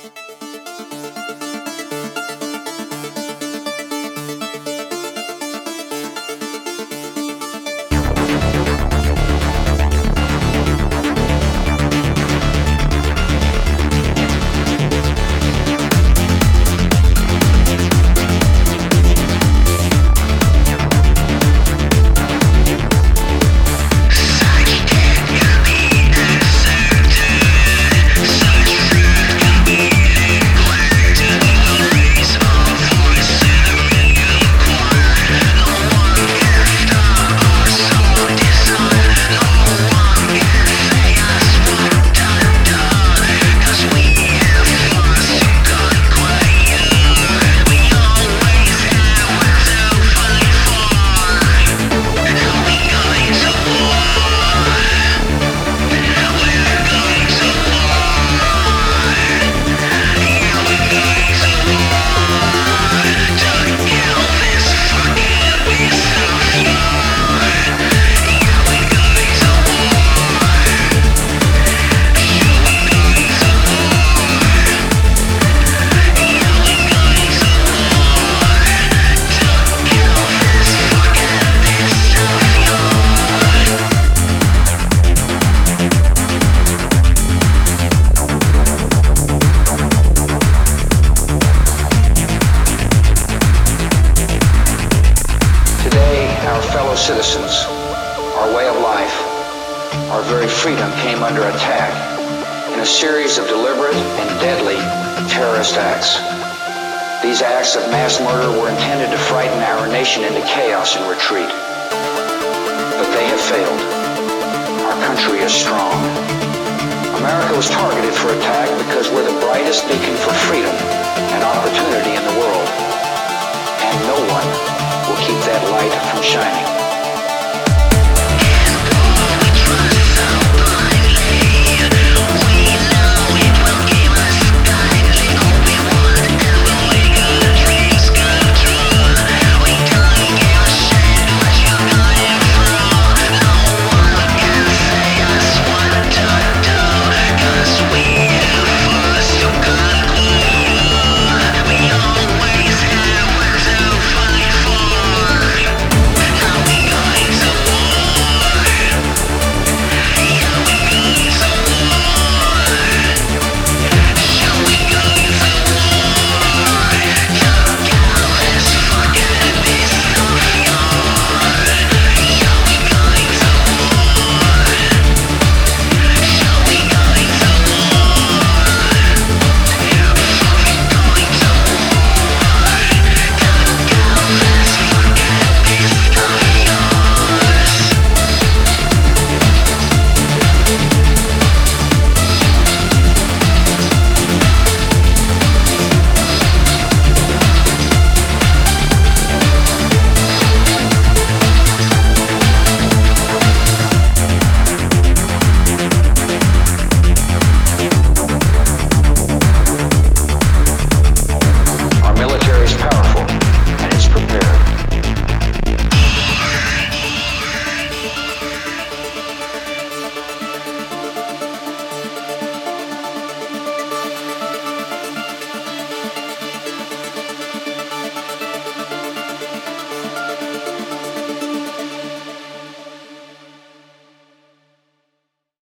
Citizens, our way of life, our very freedom came under attack in a series of deliberate and deadly terrorist acts. These acts of mass murder were intended to frighten our nation into chaos and retreat. But they have failed. Our country is strong. America was targeted for attack because we're the brightest beacon for freedom and opportunity in the world. And no one will keep that light from shining.